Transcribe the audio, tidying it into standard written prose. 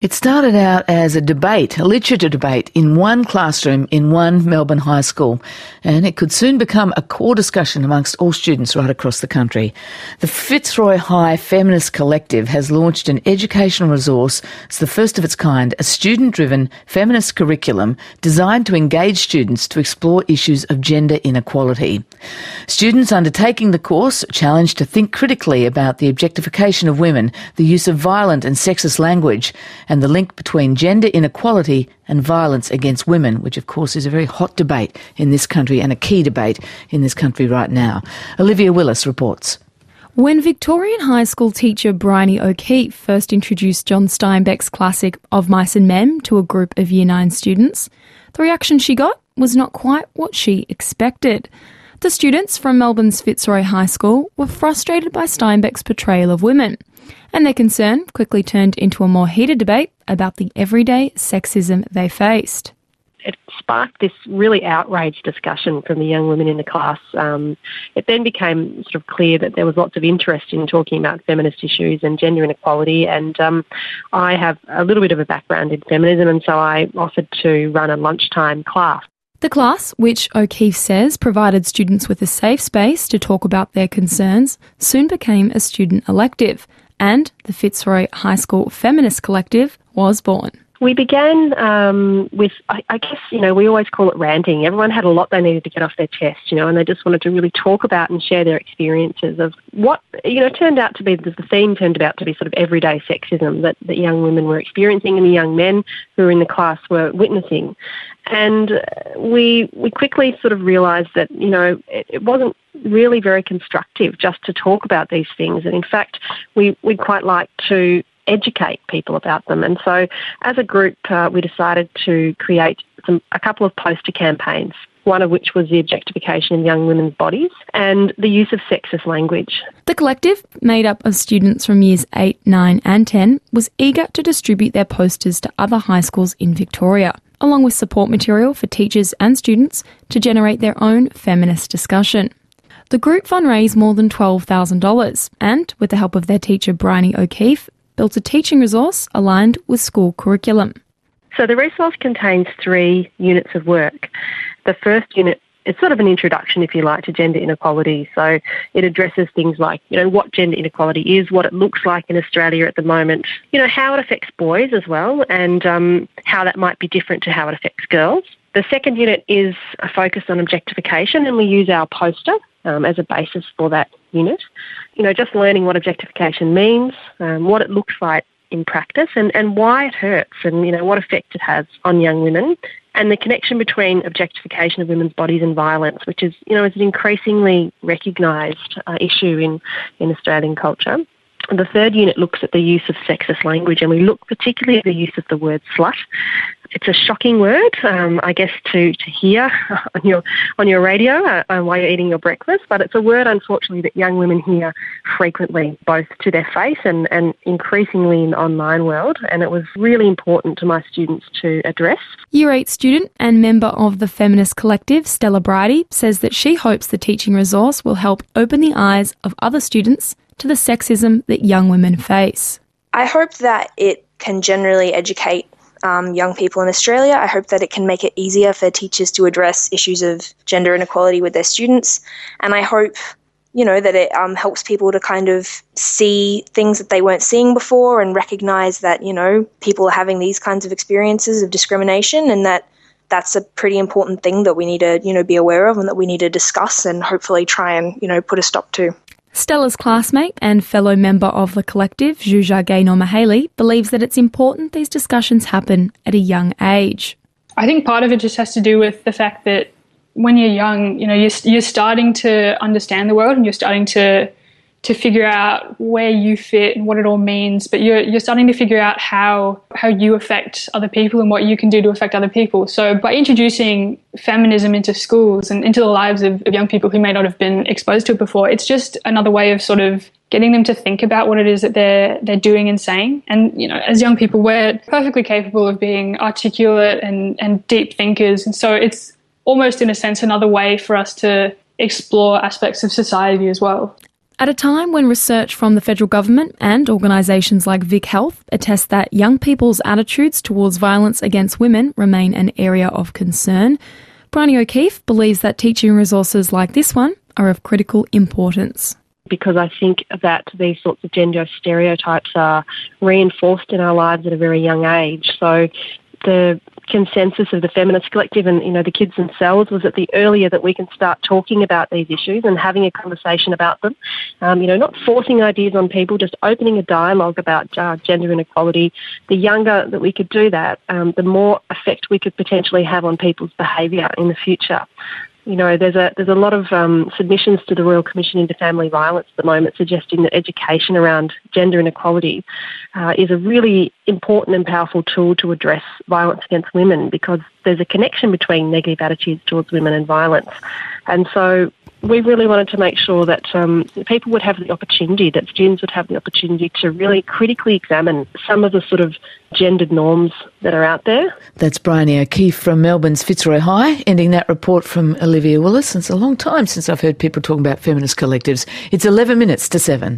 It started out as a debate, a literature debate, in one classroom in one Melbourne high school, and it could soon become a core discussion amongst all students right across the country. The Fitzroy High Feminist Collective has launched an educational resource. It's the first of its kind, a student-driven feminist curriculum designed to engage students to explore issues of gender inequality. Students undertaking the course are challenged to think critically about the objectification of women, the use of violent and sexist language, and the link between gender inequality and violence against women, which of course is a very hot debate in this country and a key debate in this country right now. Olivia Willis reports. When Victorian high school teacher Bryony O'Keefe first introduced John Steinbeck's classic Of Mice and Men to a group of Year 9 students, the reaction she got was not quite what she expected. The students from Melbourne's Fitzroy High School were frustrated by Steinbeck's portrayal of women, and their concern quickly turned into a more heated debate about the everyday sexism they faced. It sparked this really outraged discussion from the young women in the class. It then became sort of clear that there was lots of interest in talking about feminist issues and gender inequality, and I have a little bit of a background in feminism, and so I offered to run a lunchtime class. The class, which O'Keefe says provided students with a safe space to talk about their concerns, soon became a student elective, and the Fitzroy High School Feminist Collective was born. We began with, I guess, we always call it ranting. Everyone had a lot they needed to get off their chest, and they just wanted to really talk about and share their experiences of what, turned out to be, the theme turned out to be sort of everyday sexism that young women were experiencing and the young men who were in the class were witnessing. And we quickly sort of realised that, it wasn't really very constructive just to talk about these things. And in fact, we'd quite like to educate people about them. And so as a group, we decided to create a couple of poster campaigns, one of which was the objectification of young women's bodies and the use of sexist language. The collective, made up of students from years 8, 9 and 10, was eager to distribute their posters to other high schools in Victoria, along with support material for teachers and students to generate their own feminist discussion. The group fundraised more than $12,000 and, with the help of their teacher Bryony O'Keefe, built a teaching resource aligned with school curriculum. So the resource contains 3 units of work. The first unit is sort of an introduction, if you like, to gender inequality. So it addresses things like, what gender inequality is, what it looks like in Australia at the moment, how it affects boys as well, and how that might be different to how it affects girls. The second unit is a focus on objectification, and we use our poster as a basis for that unit. Just learning what objectification means, what it looks like in practice, and why it hurts, and, what effect it has on young women, and the connection between objectification of women's bodies and violence, which is, is an increasingly recognised issue in Australian culture. And the third unit looks at the use of sexist language, and we look particularly at the use of the word slut. It's a shocking word, I guess, to hear on your radio while you're eating your breakfast, but it's a word, unfortunately, that young women hear frequently, both to their face and increasingly in the online world, and it was really important to my students to address. Year 8 student and member of the Feminist Collective, Stella Bridie, says that she hopes the teaching resource will help open the eyes of other students to the sexism that young women face. I hope that it can generally educate young people in Australia. I hope that it can make it easier for teachers to address issues of gender inequality with their students. And I hope, that it helps people to kind of see things that they weren't seeing before and recognise that, people are having these kinds of experiences of discrimination, and that that's a pretty important thing that we need to, be aware of and that we need to discuss and hopefully try and, put a stop to. Stella's classmate and fellow member of the collective, Zhuja Gaynor-Mahaley, believes that it's important these discussions happen at a young age. I think part of it just has to do with the fact that when you're young, you're starting to understand the world and you're starting to figure out where you fit and what it all means, but you're starting to figure out how you affect other people and what you can do to affect other people. So by introducing feminism into schools and into the lives of young people who may not have been exposed to it before, it's just another way of sort of getting them to think about what it is that they're doing and saying. And, as young people, we're perfectly capable of being articulate and deep thinkers. And so it's almost, in a sense, another way for us to explore aspects of society as well. At a time when research from the federal government and organisations like Vic Health attest that young people's attitudes towards violence against women remain an area of concern, Bryony O'Keefe believes that teaching resources like this one are of critical importance. Because I think that these sorts of gender stereotypes are reinforced in our lives at a very young age. So the consensus of the feminist collective and, the kids themselves was that the earlier that we can start talking about these issues and having a conversation about them, not forcing ideas on people, just opening a dialogue about gender inequality, the younger that we could do that, the more effect we could potentially have on people's behaviour in the future. There's a lot of submissions to the Royal Commission into Family Violence at the moment suggesting that education around gender inequality is a really important and powerful tool to address violence against women, because there's a connection between negative attitudes towards women and violence. And so we really wanted to make sure that people would have the opportunity, that students would have the opportunity to really critically examine some of the sort of gendered norms that are out there. That's Bryony O'Keefe from Melbourne's Fitzroy High, ending that report from Olivia Willis. It's a long time since I've heard people talking about feminist collectives. It's 11 minutes to 7.